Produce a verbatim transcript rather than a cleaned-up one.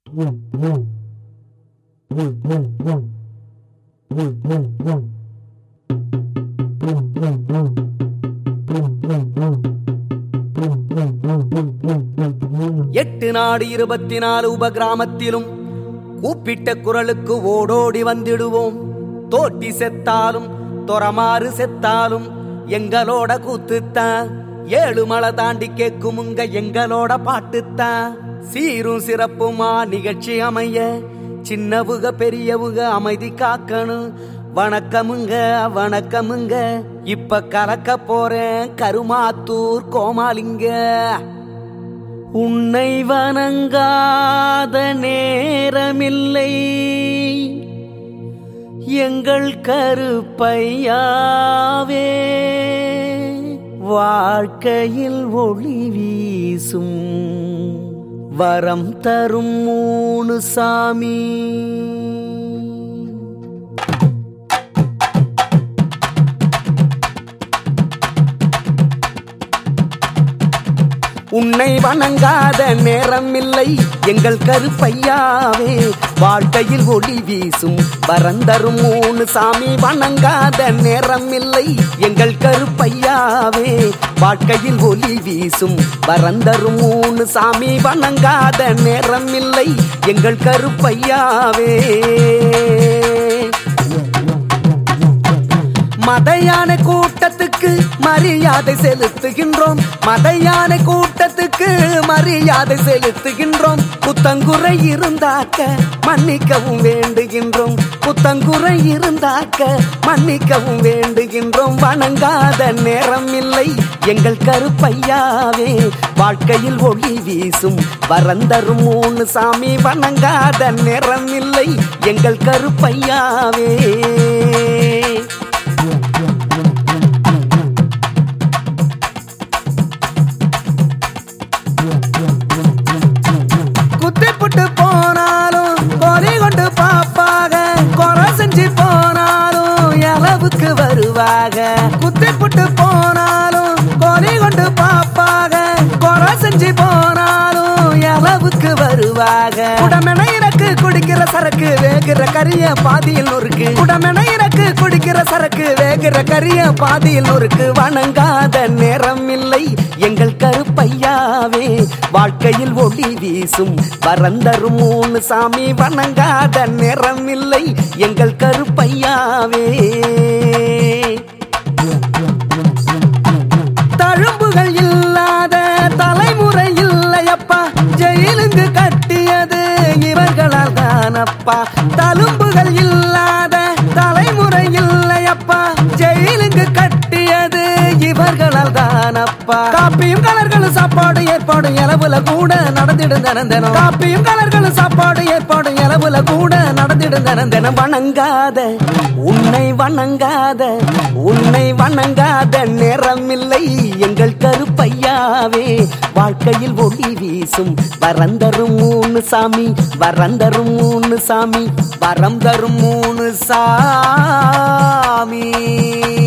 எட்டு நாடு இருபத்தி நாலு உபகிராமத்திலும் கூப்பிட்ட குரலுக்கு ஓடோடி வந்திடுவோம். தோட்டி செத்தாலும் தொரமாறு செத்தாலும் எங்களோட கூத்துத்தான். ஏழு மலை தாண்டி கேக்குமுங்க எங்களோட பாட்டுத்தான். சீரும் சிறப்புமா நிகழ்ச்சி அமைய சின்னவுக பெரியவுக அமைதி காக்கணும். வணக்கமுங்க வணக்கமுங்க. இப்ப கலக்க போறேன் கருமாத்தூர் கோமாளிங்க. உன்னை வணங்காத நேரமில்லை எங்கள் கருப்பையாவே. வாழ்க்கையில் ஒளி வீசும் வரம் தரும் மூணு சாமி. உன்னை வணங்காத நேரம் இல்லை எங்கள் கருப்பையாவே. வாழ்க்கையில் ஒளி வீசும் வரந்தரும் மூணு சாமி. வணங்காத நேரம் இல்லை எங்கள் கருப்பையாவே. வாழ்க்கையில் ஒளி வீசும் வரந்தரும் மூணு சாமி. வணங்காத நேரம் இல்லை எங்கள் கருப்பையாவே. மதையான கூட்டத்துக்கு மரியாதை செலுத்துகின்றோம். மதையான கூட்டத்துக்கு மரியாதை செலுத்துகின்றோம். புத்தங்குறை இருந்தாக்க மன்னிக்கவும் வேண்டுகின்றோம். புத்தங்குறை இருந்தாக்க மன்னிக்கவும் வேண்டுகின்றோம். வணங்காத நேரம் இல்லை எங்கள் கருப்பையாவே. வாழ்க்கையில் ஒளி வீசும் வரந்தரும் மூணு சாமி. வணங்காத நேரம் இல்லை எங்கள் கருப்பையாவே. குத்திப்புட்டு போனாலும் கொலை கொண்டு பாப்பாக. கொலை செஞ்சு போனாலும் எளவுக்கு வருவாக. குத்திப்புட்டு போனாலும் கொலை கொண்டு பாப்பாக. கொலை செஞ்சு போனாலும் எளவுக்கு வருவாக. குடமென இறக்கு குடிக்கிற சரக்கு வேகிற கரிய பாதியில் நொறுக்கு. குடமென இறக்கு குடிக்கிற சரக்கு வேகிற கரிய பாதியில் நொறுக்கு. வணங்காத நேரம் இல்லை எங்கள் கருப்பையாவே. வாழ்க்கையில் ஒளி வீசும் வரந்தரும் மூணு சாமி. வணங்காத நேரம் இல்லை எங்கள் கருப்பையாவே. தழும்புகள் இல்லாத தலைமுறை இல்லையப்பா. ஜெயிலுங்கு கட்டியது இவர்களால் தானப்பா. தழும்புகள் இல்லாத தலைமுறை இல்லையப்பா. ஜெயிலுங்கு கட்டியது இவர்களால் தானப்பா. காப்பியும் கலர்களும் சாப்பாடு ஏற்பாடு எலவுல கூட நடந்திடும் தினம். காப்பியும் கலர்களும் சாப்பாடு ஏற்பாடு எலவுல கூட நடந்திடும் தினம். வணங்காத உன்னை வணங்காத உன்னை வணங்காத நேரம் இல்லை எங்கள் கருப்பையாவே. வாழ்க்கையில் ஒளி வீசும் வரந்தரும் மூணு சாமி. வரந்தரும் மூணு சாமி. வரம் தரும் மூணு சாமி.